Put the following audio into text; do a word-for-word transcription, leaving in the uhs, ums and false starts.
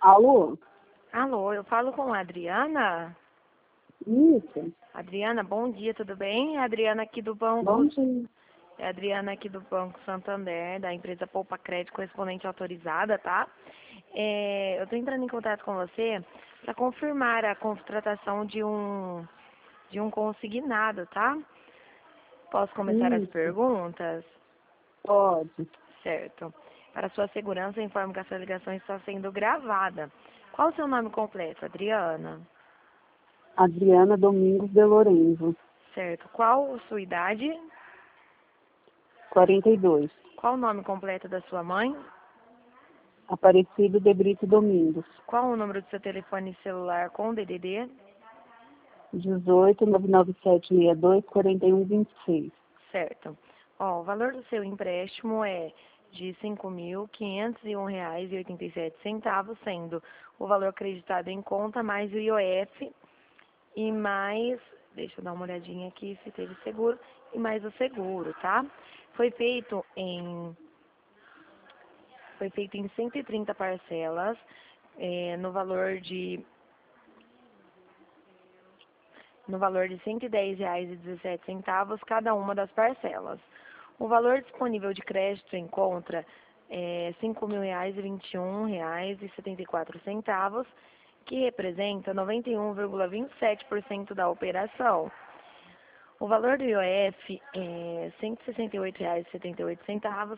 Alô? Alô, eu falo com a Adriana? Isso. Adriana, bom dia, tudo bem? É a Adriana aqui do Banco... Bom dia. É a Adriana aqui do Banco Santander, da empresa Poupa Crédito Correspondente Autorizada, tá? É, eu estou entrando em contato com você para confirmar a contratação de um, de um consignado, tá? Posso começar as Isso. perguntas? Pode. Certo. Para sua segurança, informo que essa ligação está sendo gravada. Qual o seu nome completo, Adriana? Adriana Domingos de Lorenzo, Certo. Qual a sua idade? quarenta e dois. Qual o nome completo da sua mãe? Aparecido de Brito Domingos. Qual o número do seu telefone celular com D D D? dezoito, nove nove sete seis dois, quatro um dois seis. Certo. Ó, o valor do seu empréstimo é de cinco mil quinhentos e um reais e oitenta e sete centavos, sendo o valor acreditado em conta mais o I O F e mais, deixa eu dar uma olhadinha aqui se teve seguro, e mais o seguro, tá? Foi feito em foi feito em cento e trinta parcelas, é, no valor de no valor de cento e dez reais e dezessete centavos cada uma das parcelas. O valor disponível de crédito em conta é cinco mil reais e vinte e um reais e setenta e quatro centavos, que representa noventa e um vírgula vinte e sete por cento da operação. O valor do I O F é cento e sessenta e oito reais e setenta e oito centavos,